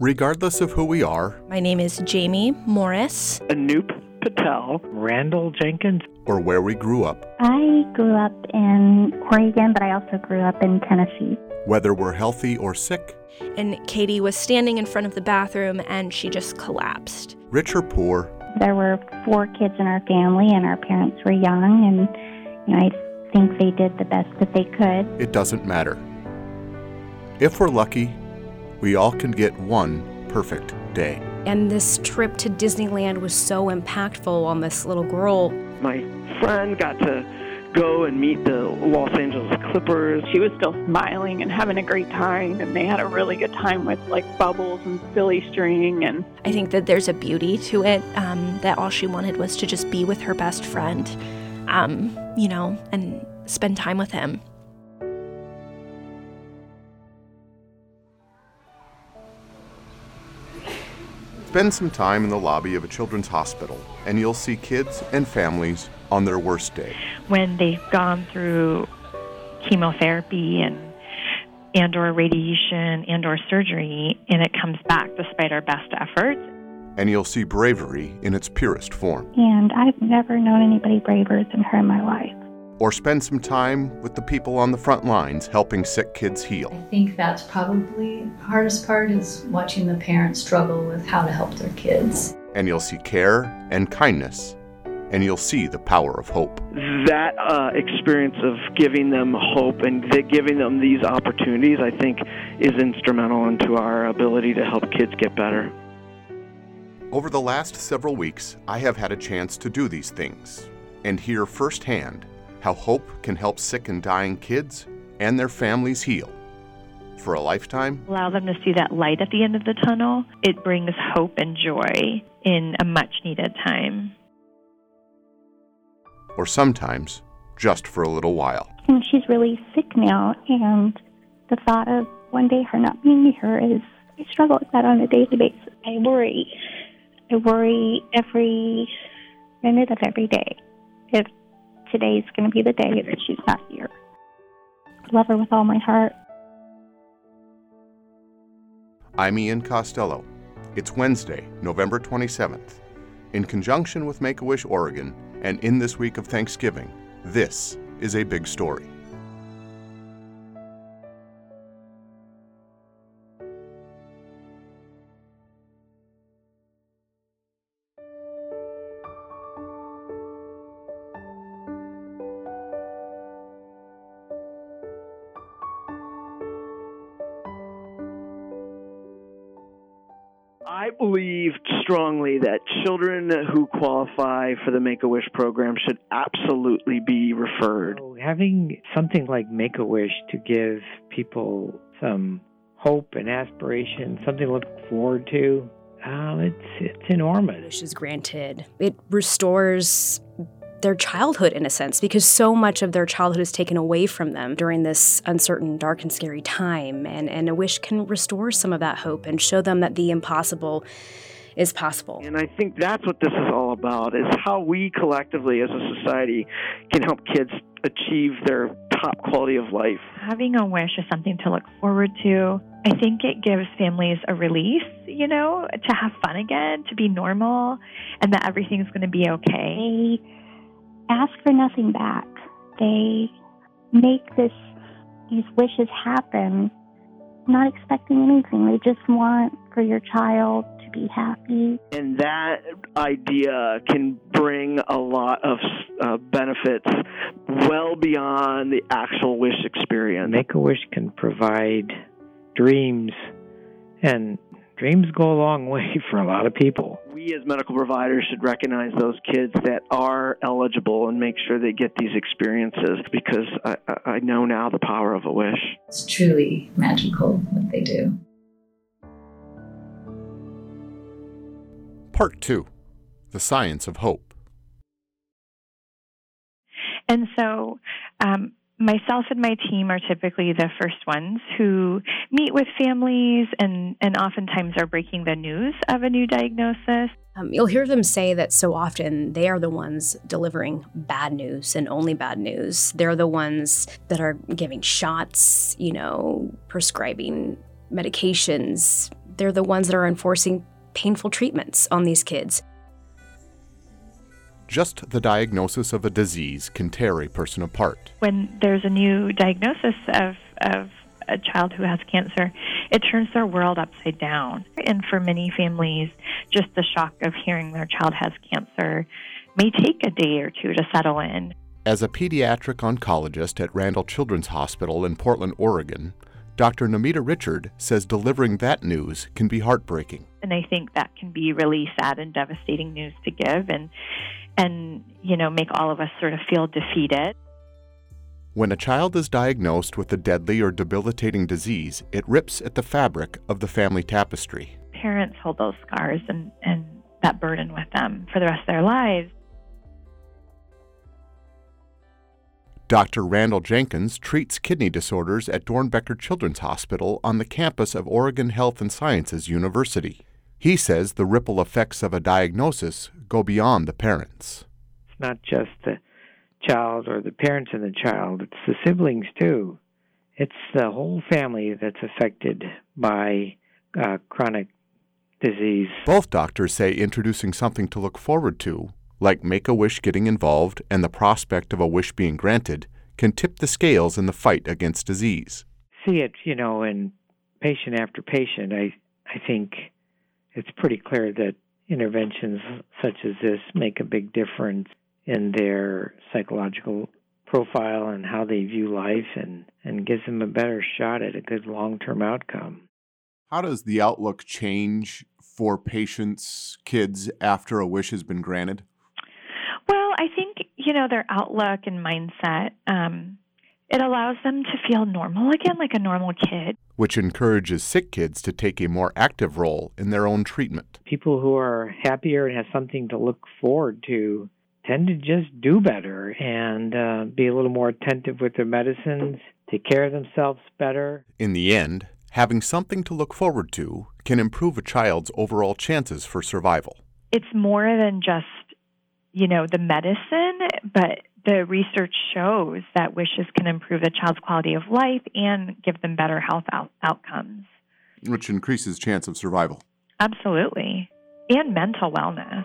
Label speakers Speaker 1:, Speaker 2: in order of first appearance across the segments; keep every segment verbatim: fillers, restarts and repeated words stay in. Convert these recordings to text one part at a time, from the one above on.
Speaker 1: Regardless of who we are,
Speaker 2: My name is Jamie Morris.
Speaker 3: Anoop Patel.
Speaker 4: Randall Jenkins.
Speaker 1: or where we grew up,
Speaker 5: I grew up in Oregon, but I also grew up in Tennessee.
Speaker 1: whether we're healthy or sick,
Speaker 2: And Katie was standing in front of the bathroom and she just collapsed.
Speaker 1: rich or poor,
Speaker 5: There were four kids in our family, and our parents were young, and you know, I think they did the best that they could.
Speaker 1: it doesn't matter. If we're lucky, we all can get one perfect day.
Speaker 6: And this trip to Disneyland was so impactful on this little girl.
Speaker 3: My friend got to go and meet the Los Angeles Clippers.
Speaker 7: She was still smiling and having a great time, and they had a really good time with like bubbles and silly string. And
Speaker 2: I think that there's a beauty to it, um, that all she wanted was to just be with her best friend, um, you know, and spend time with him.
Speaker 1: Spend some time in the lobby of a children's hospital, and you'll see kids and families on their worst day.
Speaker 8: When they've gone through chemotherapy and and or radiation and or surgery, and it comes back despite our best efforts.
Speaker 1: And you'll see bravery in its purest form.
Speaker 5: And I've never known anybody braver than her in my life.
Speaker 1: Or spend some time with the people on the front lines helping sick kids heal.
Speaker 9: I think that's probably the hardest part, is watching the parents struggle with how to help their kids.
Speaker 1: And you'll see care and kindness, and you'll see the power of hope.
Speaker 3: That uh, experience of giving them hope and th- giving them these opportunities, I think, is instrumental into our ability to help kids get better.
Speaker 1: Over the last several weeks, I have had a chance to do these things and hear firsthand how hope can help sick and dying kids and their families heal. For a lifetime,
Speaker 8: Allow them to see that light at the end of the tunnel. It brings hope and joy in a much needed time.
Speaker 1: or sometimes just for a little while.
Speaker 5: And she's really sick now, and the thought of one day her not being here is, I struggle with that on a daily basis. I worry. I worry every minute of every day if today's going to be the day that she's not here. I love her with all my heart.
Speaker 1: I'm Ian Costello. It's Wednesday, November twenty-seventh. In conjunction with Make-A-Wish Oregon, and in this week of Thanksgiving, this is a big story.
Speaker 3: I believe strongly that children who qualify for the Make-A-Wish program should absolutely be referred.
Speaker 4: So having something like Make-A-Wish to give people some hope and aspiration, something to look forward to, um, it's it's enormous.
Speaker 6: Wish is granted. It restores their childhood in a sense, because so much of their childhood is taken away from them during this uncertain, dark, and scary time. And, and a wish can restore some of that hope and show them that the impossible is possible.
Speaker 3: And I think that's what this is all about, is how we collectively as a society can help kids achieve their top quality of life.
Speaker 8: Having a wish is something to look forward to. I think it gives families a release, you know, to have fun again, to be normal, and that everything's going to be okay.
Speaker 5: They ask for nothing back. They make this these wishes happen, not expecting anything. They just want for your child to be happy.
Speaker 3: And that idea can bring a lot of uh, benefits well beyond the actual wish experience.
Speaker 4: Make-A-Wish can provide dreams, and dreams go a long way for a lot of people.
Speaker 3: We as medical providers should recognize those kids that are eligible and make sure they get these experiences, because I, I know now the power of a wish.
Speaker 9: It's truly magical what they do.
Speaker 1: Part two, the science of hope.
Speaker 8: And so um, myself and my team are typically the first ones who meet with families and, and oftentimes are breaking the news of a new diagnosis.
Speaker 6: Um, you'll hear them say that so often they are the ones delivering bad news and only bad news. They're the ones that are giving shots, you know, prescribing medications. they're the ones that are enforcing painful treatments on these kids.
Speaker 1: Just the diagnosis of a disease can tear a person apart.
Speaker 8: When there's a new diagnosis of, of a child who has cancer, it turns their world upside down. And for many families, just the shock of hearing their child has cancer may take a day or two to settle in.
Speaker 1: As a pediatric oncologist at Randall Children's Hospital in Portland, Oregon, Doctor Namita Richard says delivering that news can be heartbreaking.
Speaker 8: And I think that can be really sad and devastating news to give and, and you know, make all of us sort of feel defeated.
Speaker 1: When a child is diagnosed with a deadly or debilitating disease, it rips at the fabric of the family tapestry.
Speaker 8: Parents hold those scars and, and that burden with them for the rest of their lives.
Speaker 1: Doctor Randall Jenkins treats kidney disorders at Dornbecker Children's Hospital on the campus of Oregon Health and Sciences University. He says the ripple effects of a diagnosis go beyond the parents.
Speaker 4: It's not just the child or the parents and the child, it's the siblings too. It's the whole family that's affected by uh, chronic disease.
Speaker 1: Both doctors say introducing something to look forward to, like Make-A-Wish getting involved and the prospect of a wish being granted, can tip the scales in the fight against disease.
Speaker 4: See it, you know, in patient after patient. I, I think it's pretty clear that interventions such as this make a big difference in their psychological profile and how they view life and, and gives them a better shot at a good long-term outcome.
Speaker 1: How does the outlook change for patients, kids, after a wish has been granted?
Speaker 8: Well, I think, you know, their outlook and mindset, um, it allows them to feel normal again, like a normal kid.
Speaker 1: Which encourages sick kids to take a more active role in their own treatment.
Speaker 4: People who are happier and have something to look forward to tend to just do better and uh, be a little more attentive with their medicines, take care of themselves better.
Speaker 1: In the end, having something to look forward to can improve a child's overall chances for survival.
Speaker 8: It's more than just, you know, the medicine, but the research shows that wishes can improve the child's quality of life and give them better health out- outcomes.
Speaker 1: Which increases chance of survival.
Speaker 8: Absolutely. And mental wellness.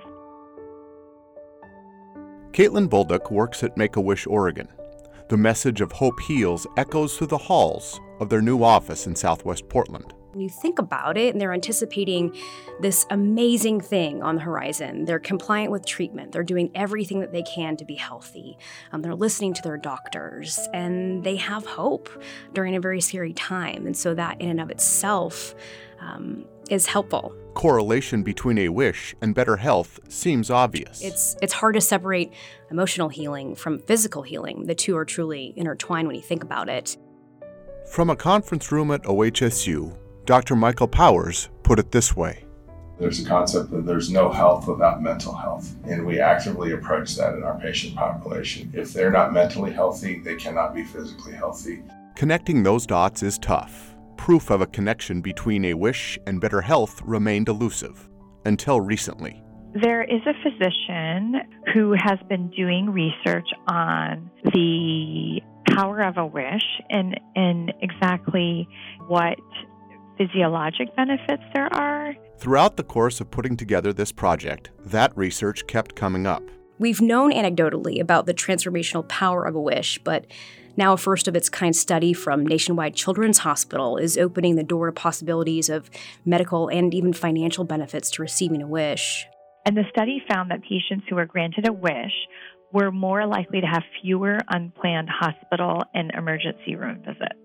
Speaker 1: Caitlin Bolduc works at Make-A-Wish Oregon. The message of hope heals echoes through the halls of their new office in Southwest Portland.
Speaker 6: When you think about it, and they're anticipating this amazing thing on the horizon. They're compliant with treatment. They're doing everything that they can to be healthy. Um, they're listening to their doctors, and they have hope during a very scary time. And so that in and of itself um, is helpful.
Speaker 1: Correlation between a wish and better health seems obvious.
Speaker 6: It's it's hard to separate emotional healing from physical healing. The two are truly intertwined when you think about it.
Speaker 1: From a conference room at O H S U, Doctor Michael Powers put it this way.
Speaker 10: There's a concept that there's no health without mental health, and we actively approach that in our patient population. If they're not mentally healthy, they cannot be physically healthy.
Speaker 1: Connecting those dots is tough. Proof of a connection between a wish and better health remained elusive, until recently.
Speaker 8: There is a physician who has been doing research on the power of a wish and, and exactly what physiologic benefits there are.
Speaker 1: Throughout the course of putting together this project, that research kept coming up.
Speaker 6: We've known anecdotally about the transformational power of a wish, but now a first-of-its-kind study from Nationwide Children's Hospital is opening the door to possibilities of medical and even financial benefits to receiving a wish.
Speaker 8: And the study found that patients who were granted a wish were more likely to have fewer unplanned hospital and emergency room visits.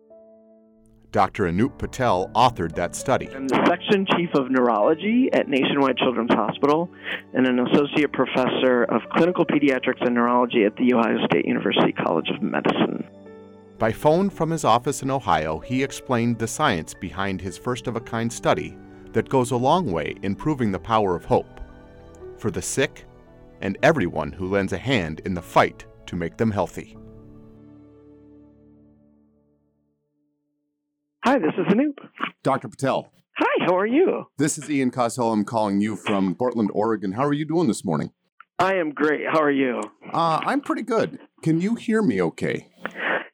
Speaker 1: Doctor Anoop Patel authored that study.
Speaker 3: I'm the section chief of neurology at Nationwide Children's Hospital and an associate professor of clinical pediatrics and neurology at The Ohio State University College of Medicine.
Speaker 1: By phone from his office in Ohio, he explained the science behind his first-of-a-kind study that goes a long way in proving the power of hope for the sick and everyone who lends a hand in the fight to make them healthy.
Speaker 3: Hi, this is Anoop.
Speaker 1: Doctor Patel.
Speaker 3: Hi, how are you?
Speaker 1: This is Ian Cosell. I'm calling you from Portland, Oregon. How are you doing this morning?
Speaker 3: I am great. How are you?
Speaker 1: Uh, I'm pretty good. Can you hear me okay?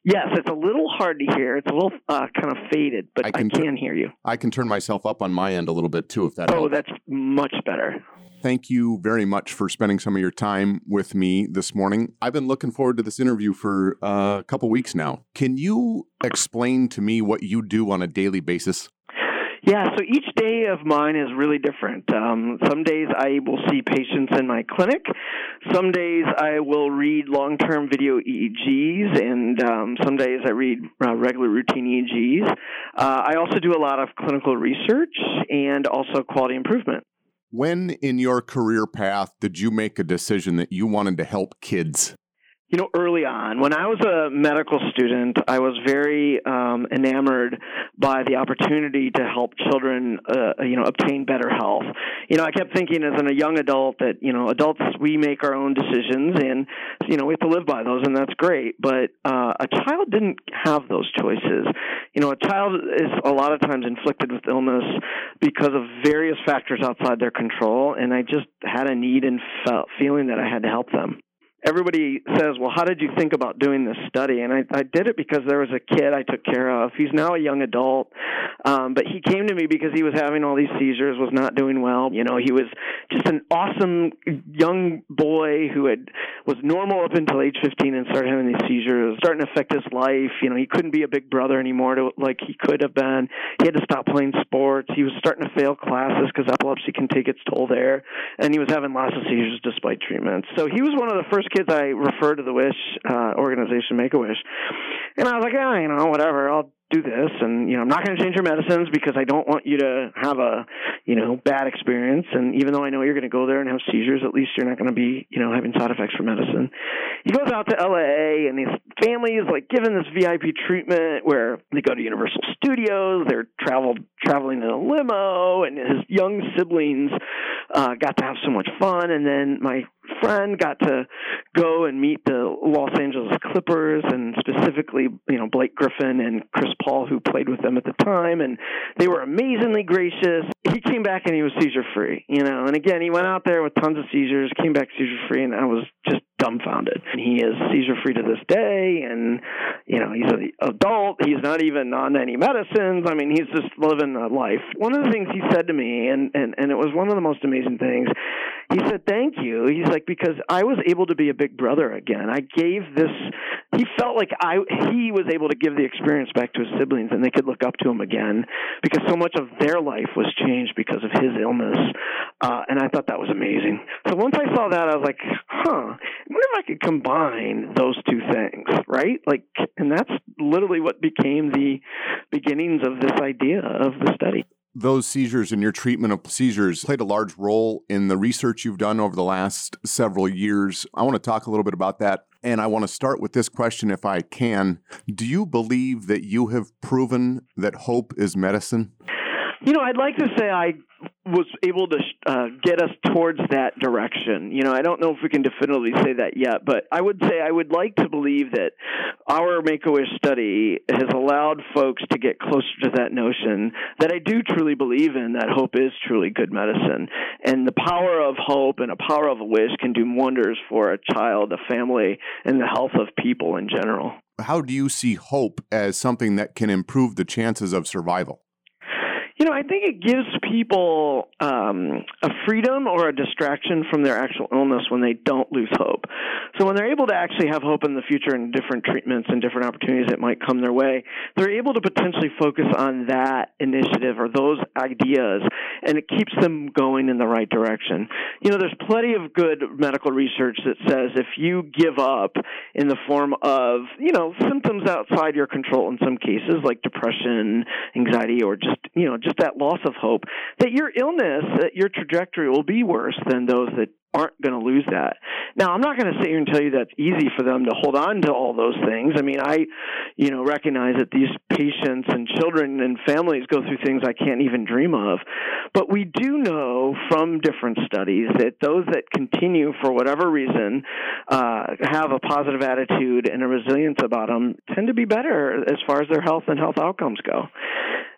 Speaker 3: Yes, it's a little hard to hear. It's a little uh, kind of faded, but I can, I can hear you.
Speaker 1: I can turn myself up on my end a little bit, too, if that
Speaker 3: oh,
Speaker 1: helps.
Speaker 3: Oh, that's much better.
Speaker 1: Thank you very much for spending some of your time with me this morning. I've been looking forward to this interview for uh, a couple weeks now. Can you explain to me what you do on a daily basis?
Speaker 3: Yeah, so each day of mine is really different. Um, some days I will see patients in my clinic. Some days I will read long-term video E E Gs, and um, some days I read uh, regular routine E E Gs. Uh, I also do a lot of clinical research and also quality improvement.
Speaker 1: When in your career path did you make a decision that you wanted to help kids?
Speaker 3: You know, early on, when I was a medical student, I was very um, enamored by the opportunity to help children, uh, you know, obtain better health. You know, I kept thinking as a young adult that, you know, adults, we make our own decisions and, you know, we have to live by those, and that's great. But uh, a child didn't have those choices. You know, a child is a lot of times inflicted with illness because of various factors outside their control, and I just had a need and felt, feeling that I had to help them. Everybody says, well, how did you think about doing this study? And I, I did it because there was a kid I took care of. He's now a young adult, um, but he came to me because he was having all these seizures, was not doing well. You know, he was just an awesome young boy who had was normal up until age fifteen and started having these seizures, starting to affect his life. You know, he couldn't be a big brother anymore to, like he could have been. He had to stop playing sports. He was starting to fail classes because epilepsy can take its toll there, and he was having lots of seizures despite treatments. So he was one of the first kids I referred to the Wish uh, organization, Make-A-Wish. And I was like, oh, you know, whatever, I'll do this. And, you know, I'm not going to change your medicines because I don't want you to have a, you know, bad experience. And even though I know you're going to go there and have seizures, at least you're not going to be, you know, having side effects from medicine. He goes out to L A, and his family is, like, given this V I P treatment where they go to Universal Studios, they're traveled, traveling in a limo, and his young siblings uh, got to have so much fun. And then my friend got to go and meet the Los Angeles Clippers, and specifically, you know, Blake Griffin and Chris Paul, who played with them at the time, and they were amazingly gracious. He came back and he was seizure-free, you know, and again, he went out there with tons of seizures, came back seizure-free, and I was just dumbfounded. And he is seizure-free to this day, and, you know, he's an adult. He's not even on any medicines. I mean, he's just living a life. One of the things he said to me, and, and, and it was one of the most amazing things, he said, thank you. He's like, because I was able to be a big brother again. I gave this, he felt like I he was able to give the experience back to his siblings, and they could look up to him again because so much of their life was changed because of his illness. Uh, and I thought that was amazing. So once I saw that, I was like, huh, I wonder if I could combine those two things, right? Like, and that's literally what became the beginnings of this idea of the study.
Speaker 1: Those seizures and your treatment of seizures played a large role in the research you've done over the last several years. I want to talk a little bit about that. And I want to start with this question, if I can. Do you believe that you have proven that hope is medicine?
Speaker 3: You know, I'd like to say I was able to uh, get us towards that direction. You know, I don't know if we can definitively say that yet, but I would say I would like to believe that our Make-A-Wish study has allowed folks to get closer to that notion that I do truly believe in, that hope is truly good medicine. And the power of hope and a power of a wish can do wonders for a child, a family, and the health of people in general.
Speaker 1: How do you see hope as something that can improve the chances of survival?
Speaker 3: You know, I think it gives people um, a freedom or a distraction from their actual illness when they don't lose hope. So when they're able to actually have hope in the future and different treatments and different opportunities that might come their way, they're able to potentially focus on that initiative or those ideas, and it keeps them going in the right direction. You know, there's plenty of good medical research that says if you give up in the form of, you know, symptoms outside your control in some cases, like depression, anxiety, or just, you know, just that loss of hope, that your illness, that your trajectory will be worse than those that aren't going to lose that. Now, I'm not going to sit here and tell you that's easy for them to hold on to all those things. I mean, I, you know, recognize that these patients and children and families go through things I can't even dream of. But we do know from different studies that those that continue for whatever reason uh, have a positive attitude and a resilience about them tend to be better as far as their health and health outcomes go.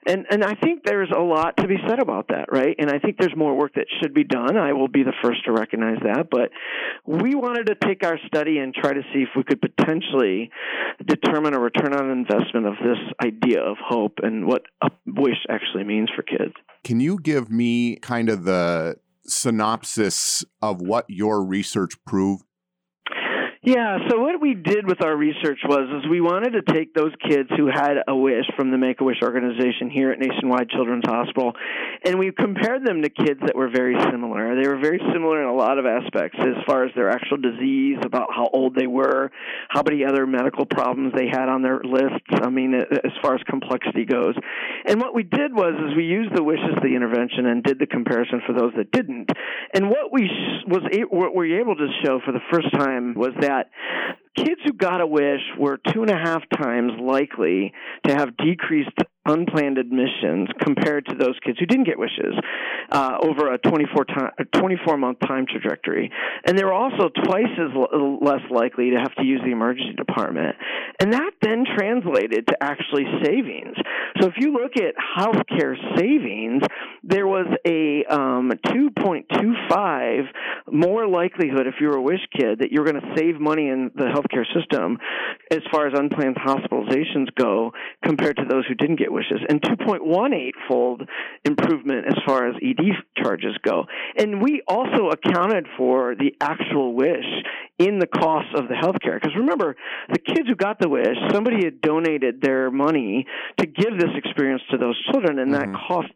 Speaker 3: And and I think there's a lot to be said about that, right? And I think there's more work that should be done. I will be the first to recognize that. But we wanted to take our study and try to see if we could potentially determine a return on investment of this idea of hope and what a wish actually means for kids.
Speaker 1: Can you give me kind of the synopsis of what your research proved?
Speaker 3: Yeah, so what we did with our research was is we wanted to take those kids who had a wish from the Make-A-Wish organization here at Nationwide Children's Hospital, and we compared them to kids that were very similar. They were very similar in a lot of aspects as far as their actual disease, about how old they were, how many other medical problems they had on their lists, I mean, as far as complexity goes. And what we did was is we used the wish as the intervention and did the comparison for those that didn't. And what we sh- was a- what we were able to show for the first time was that that kids who got a wish were two and a half times likely to have decreased unplanned admissions compared to those kids who didn't get wishes uh, over a twenty-four time, twenty-four month time trajectory. And they were also twice as l- less likely to have to use the emergency department. And that then translated to actually savings. So if you look at healthcare savings, there was a um, two point two five more likelihood if you were a wish kid that you're going to save money in the healthcare system as far as unplanned hospitalizations go compared to those who didn't get wishes, and two point one eight fold improvement as far as E D charges go. And we also accounted for the actual wish in the cost of the healthcare. Because remember, the kids who got the wish, somebody had donated their money to give this experience to those children, and mm-hmm. that costs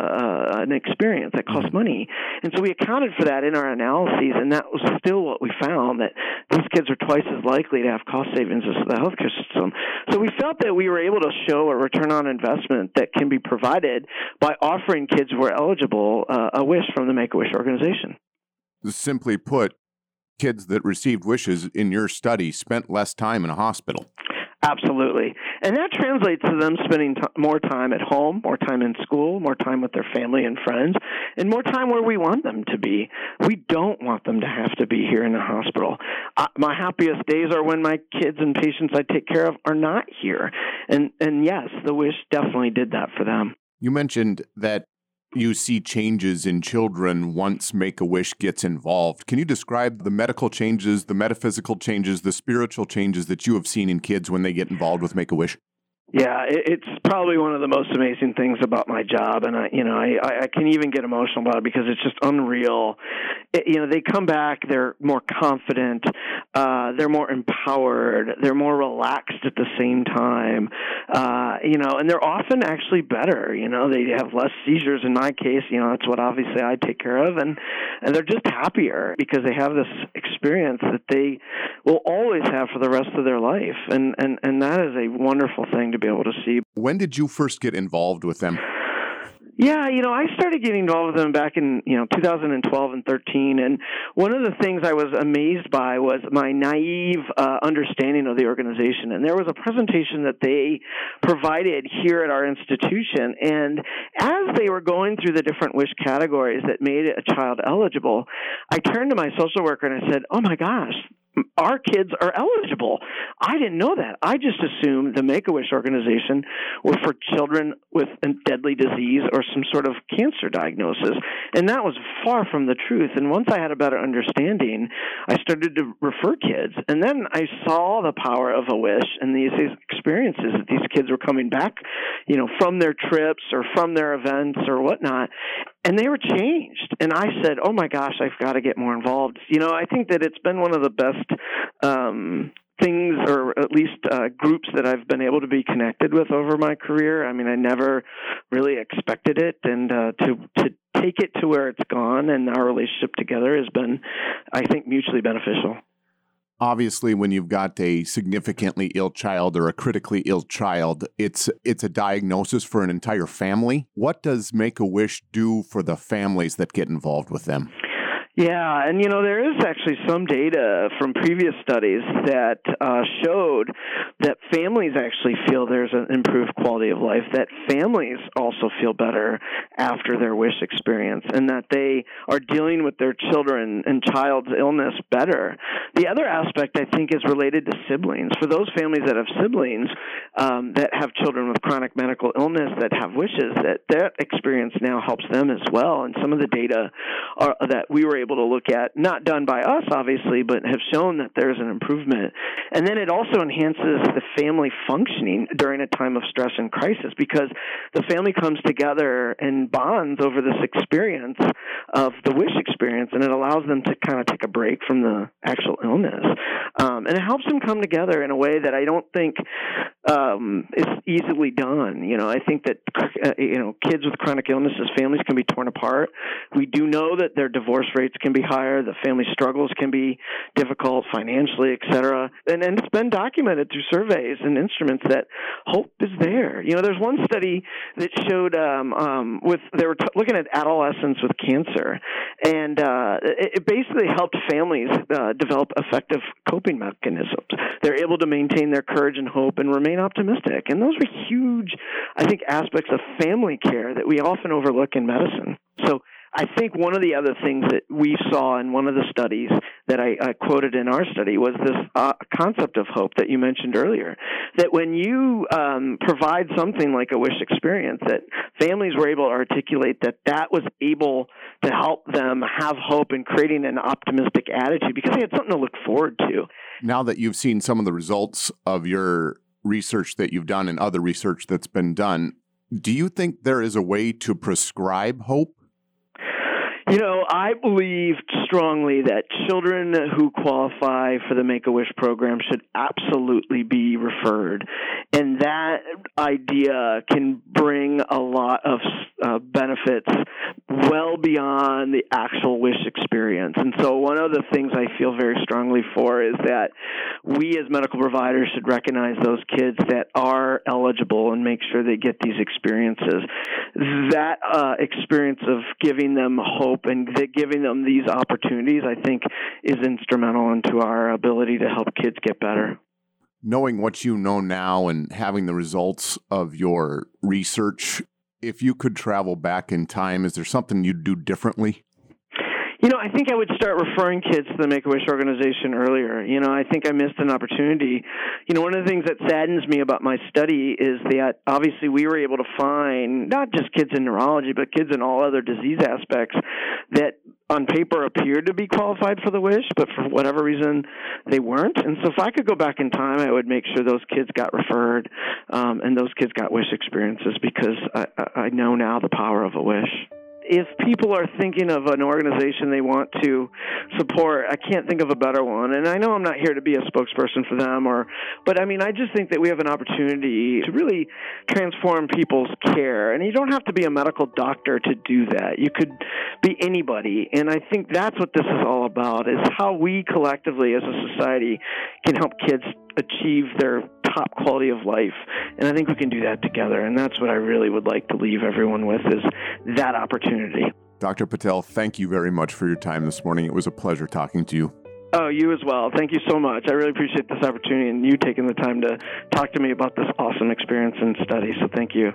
Speaker 3: uh, an experience, that costs mm-hmm. money. And so we accounted for that in our analyses, and that was still what we found, that these kids are twice as likely to have cost savings as the healthcare system. So we felt that we were able to show a return on investment that can be provided by offering kids who are eligible uh, a wish from the Make-A-Wish organization.
Speaker 1: Simply put, kids that received wishes in your study spent less time in a hospital.
Speaker 3: Absolutely. And that translates to them spending t- more time at home, more time in school, more time with their family and friends, and more time where we want them to be. We don't want them to have to be here in the hospital. Uh, my happiest days are when my kids and patients I take care of are not here. And, and yes, the wish definitely did that for them.
Speaker 1: You mentioned that you see changes in children once Make-A-Wish gets involved. Can you describe the medical changes, the metaphysical changes, the spiritual changes that you have seen in kids when they get involved with Make-A-Wish?
Speaker 3: Yeah, it's probably one of the most amazing things about my job, and I, you know, I, I can even get emotional about it because it's just unreal. It, you know, they come back, they're more confident, uh, they're more empowered, they're more relaxed at the same time, uh, you know, and they're often actually better. You know, they have less seizures in my case. You know, that's what obviously I take care of, and and they're just happier because they have this experience that they will always have for the rest of their life, and and and that is a wonderful thing to be able to see.
Speaker 1: When did you first get involved with them?
Speaker 3: Yeah, you know, I started getting involved with them back in, you know, two thousand twelve and thirteen, and one of the things I was amazed by was my naive uh, understanding of the organization. And there was a presentation that they provided here at our institution, and as they were going through the different wish categories that made a child eligible, I turned to my social worker and I said, oh my gosh, our kids are eligible. I didn't know that. I just assumed the Make-A-Wish organization was for children with a deadly disease or some sort of cancer diagnosis. And that was far from the truth. And once I had a better understanding, I started to refer kids. And then I saw the power of a wish and these experiences that these kids were coming back, you know, from their trips or from their events or whatnot. And they were changed. And I said, oh my gosh, I've got to get more involved. You know, I think that it's been one of the best um, things, or at least uh, groups that I've been able to be connected with over my career. I mean, I never really expected it. And uh, to, to take it to where it's gone and our relationship together has been, I think, mutually beneficial.
Speaker 1: Obviously, when you've got a significantly ill child or a critically ill child, it's it's a diagnosis for an entire family. What does Make-A-Wish do for the families that get involved with them?
Speaker 3: Yeah, and you know, there is actually some data from previous studies that uh, showed that families actually feel there's an improved quality of life, that families also feel better after their wish experience, and that they are dealing with their children and child's illness better. The other aspect, I think, is related to siblings. For those families that have siblings um, that have children with chronic medical illness that have wishes, that that experience now helps them as well. And some of the data are, that we were able to look at, not done by us, obviously, but have shown that there's an improvement. And then it also enhances the family functioning during a time of stress and crisis, because the family comes together and bonds over this experience of the wish experience, and it allows them to kind of take a break from the actual illness. Um, and it helps them come together in a way that I don't think um, is easily done. You know, I think that, uh, you know, kids with chronic illnesses, families can be torn apart. We do know that their divorce rates can be higher, the family struggles can be difficult financially, et cetera. And, and it's been documented through surveys and instruments that hope is there. You know, there's one study that showed um, um, with they were t- looking at adolescents with cancer, and uh, it, it basically helped families uh, develop effective coping mechanisms. They're able to maintain their courage and hope and remain optimistic. And those were huge, I think, aspects of family care that we often overlook in medicine. So I think one of the other things that we saw in one of the studies that I, I quoted in our study was this uh, concept of hope that you mentioned earlier, that when you um, provide something like a wish experience, that families were able to articulate that that was able to help them have hope in creating an optimistic attitude because they had something to look forward to.
Speaker 1: Now that you've seen some of the results of your research that you've done and other research that's been done, do you think there is a way to prescribe hope?
Speaker 3: You know, I believe strongly that children who qualify for the Make-A-Wish program should absolutely be referred. And that idea can bring a lot of uh, benefits well beyond the actual wish experience. And so one of the things I feel very strongly for is that we as medical providers should recognize those kids that are eligible and make sure they get these experiences. That uh, experience of giving them hope and giving them these opportunities, I think, is instrumental into our ability to help kids get better.
Speaker 1: Knowing what you know now and having the results of your research, if you could travel back in time, is there something you'd do differently?
Speaker 3: You know, I think I would start referring kids to the Make-A-Wish organization earlier. You know, I think I missed an opportunity. You know, one of the things that saddens me about my study is that obviously we were able to find not just kids in neurology, but kids in all other disease aspects that on paper appeared to be qualified for the wish, but for whatever reason they weren't. And so if I could go back in time, I would make sure those kids got referred um, and those kids got wish experiences, because I, I know now the power of a wish. If people are thinking of an organization they want to support, I can't think of a better one. And I know I'm not here to be a spokesperson for them, or, but I mean, I just think that we have an opportunity to really transform people's care. And you don't have to be a medical doctor to do that. You could be anybody. And I think that's what this is all about, is how we collectively as a society can help kids achieve their top quality of life. And I think we can do that together. And that's what I really would like to leave everyone with, is that opportunity.
Speaker 1: Doctor Patel, thank you very much for your time this morning. It was a pleasure talking to you.
Speaker 3: Oh, you as well. Thank you so much. I really appreciate this opportunity and you taking the time to talk to me about this awesome experience and study. So thank you.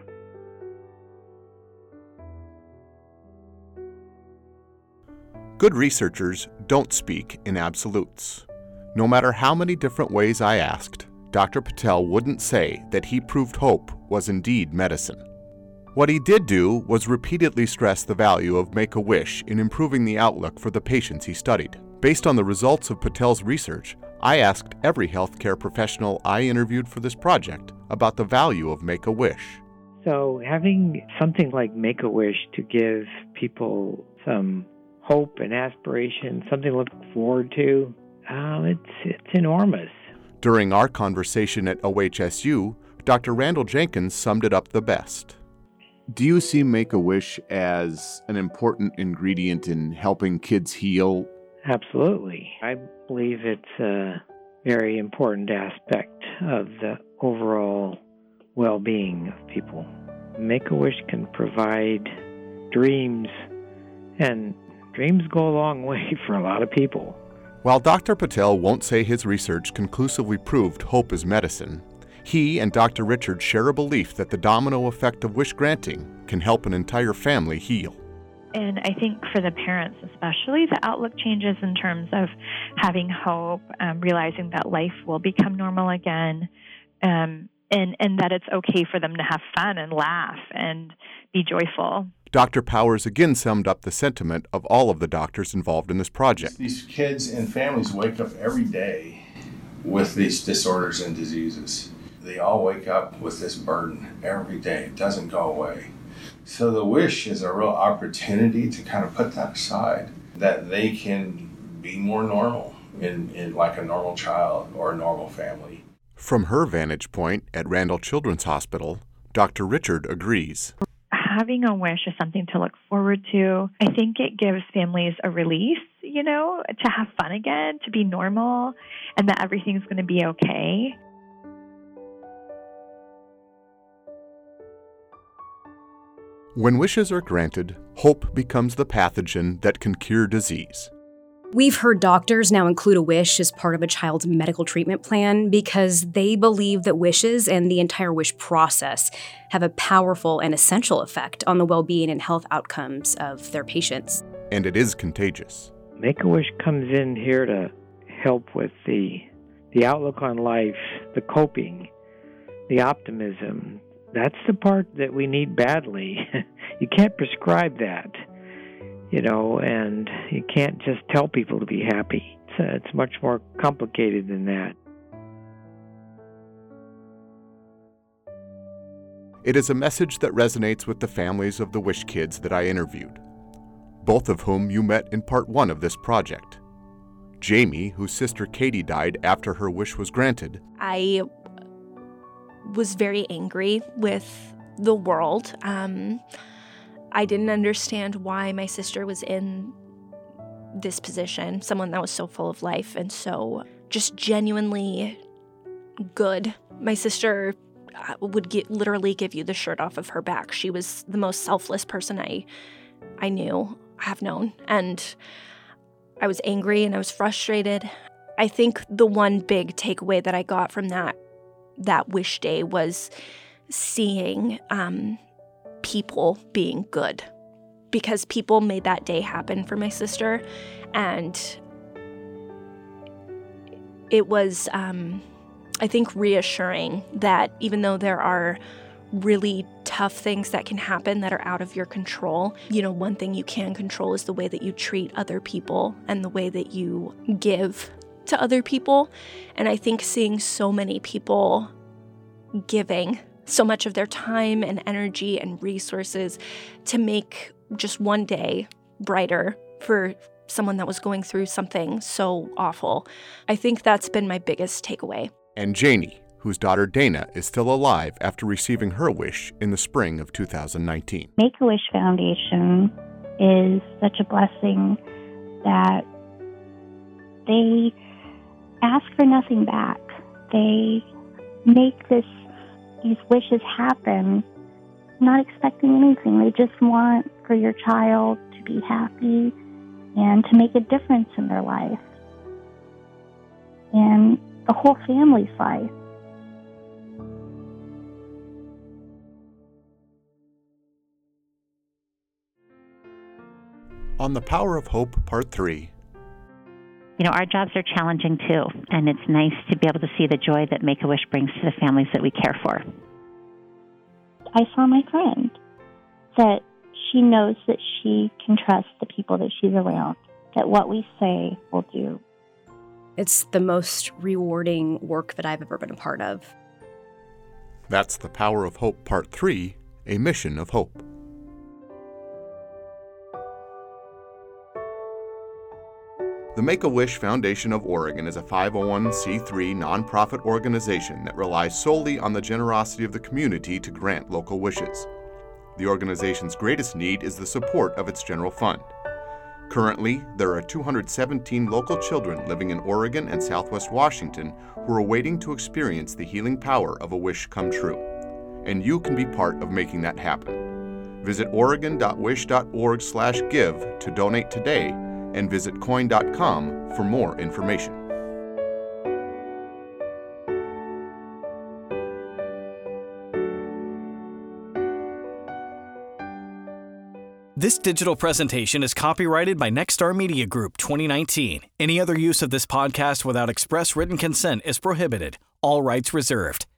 Speaker 1: Good researchers don't speak in absolutes. No matter how many different ways I asked, Doctor Patel wouldn't say that he proved hope was indeed medicine. What he did do was repeatedly stress the value of Make-A-Wish in improving the outlook for the patients he studied. Based on the results of Patel's research, I asked every healthcare professional I interviewed for this project about the value of Make-A-Wish.
Speaker 4: So having something like Make-A-Wish to give people some hope and aspiration, something to look forward to, um, it's it's enormous.
Speaker 1: During our conversation at O H S U, Doctor Randall Jenkins summed it up the best. Do you see Make-A-Wish as an important ingredient in helping kids heal?
Speaker 4: Absolutely. I believe it's a very important aspect of the overall well-being of people. Make-A-Wish can provide dreams and Dreams go a long way for a lot of people.
Speaker 1: While Doctor Patel won't say his research conclusively proved hope is medicine, he and Doctor Richard share a belief that the domino effect of wish granting can help an entire family heal.
Speaker 8: And I think for the parents especially, the outlook changes in terms of having hope, um, realizing that life will become normal again, um, and, and that it's okay for them to have fun and laugh and be joyful.
Speaker 1: Doctor Powers again summed up the sentiment of all of the doctors involved in this project.
Speaker 10: These kids and families wake up every day with these disorders and diseases. They all wake up with this burden every day. It doesn't go away. So the wish is a real opportunity to kind of put that aside, that they can be more normal in, in like a normal child or a normal family.
Speaker 1: From her vantage point at Randall Children's Hospital, Doctor Richard agrees.
Speaker 8: Having a wish is something to look forward to. I think it gives families a release, you know, to have fun again, to be normal, and that everything's going to be okay.
Speaker 1: When wishes are granted, hope becomes the pathogen that can cure disease.
Speaker 6: We've heard doctors now include a wish as part of a child's medical treatment plan because they believe that wishes and the entire wish process have a powerful and essential effect on the well-being and health outcomes of their patients.
Speaker 1: And it is contagious.
Speaker 4: Make-A-Wish comes in here to help with the the outlook on life, the coping, the optimism. That's the part that we need badly. You can't prescribe that, you know, and you can't just tell people to be happy. It's, uh, it's much more complicated than that.
Speaker 1: It is a message that resonates with the families of the Wish kids that I interviewed, both of whom you met in part one of this project. Jamie, whose sister Katie died after her wish was granted.
Speaker 2: I was very angry with the world. Um, I didn't understand why my sister was in this position, someone that was so full of life and so just genuinely good. My sister would get, literally give you the shirt off of her back. She was the most selfless person I, I knew, have known. And I was angry and I was frustrated. I think the one big takeaway that I got from that that wish day was seeing um, people being good, because people made that day happen for my sister, and it was, um, I think, reassuring that even though there are really tough things that can happen that are out of your control, you know, one thing you can control is the way that you treat other people and the way that you give to other people. And I think seeing so many people giving so much of their time and energy and resources to make just one day brighter for someone that was going through something so awful, I think that's been my biggest takeaway.
Speaker 1: And Janie, whose daughter Dana is still alive after receiving her wish in the spring of two thousand nineteen.
Speaker 5: Make-A-Wish Foundation is such a blessing that they ask for nothing back. They make this these wishes happen, not expecting anything. They just want for your child to be happy and to make a difference in their life and the whole family's life.
Speaker 1: On The Power of Hope, Part three.
Speaker 11: You know, our jobs are challenging too, and it's nice to be able to see the joy that Make-A-Wish brings to the families that we care for.
Speaker 5: I saw my friend, that she knows that she can trust the people that she's around, that what we say will do.
Speaker 6: It's the most rewarding work that I've ever been a part of.
Speaker 1: That's The Power of Hope, Part three, A Mission of Hope. The Make-A-Wish Foundation of Oregon is a five oh one c three nonprofit organization that relies solely on the generosity of the community to grant local wishes. The organization's greatest need is the support of its general fund. Currently, there are two hundred seventeen local children living in Oregon and Southwest Washington who are waiting to experience the healing power of a wish come true. And you can be part of making that happen. Visit oregon.wish.org slash give to donate today and visit coin dot com for more information.
Speaker 12: This digital presentation is copyrighted by Nexstar Media Group twenty nineteen. Any other use of this podcast without express written consent is prohibited. All rights reserved.